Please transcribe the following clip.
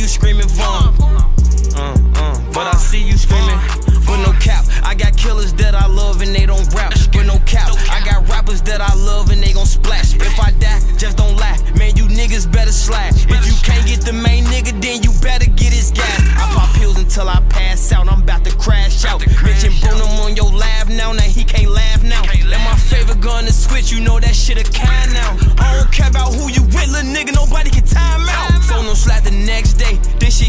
you screaming Vaughn. But I see you screaming, but no cap. I got killers that I love and they don't rap, but no cap. I got rappers that I love and they gon' splash. If I die, just don't laugh, man, you niggas better slash. If you can't get the main nigga, then you better get his gas. I pop pills until I pass out, I'm about to crash out. Mention Bruno on your laugh now he can't laugh now. And my favorite gun to switch, you know that shit a kind now. I don't care about who you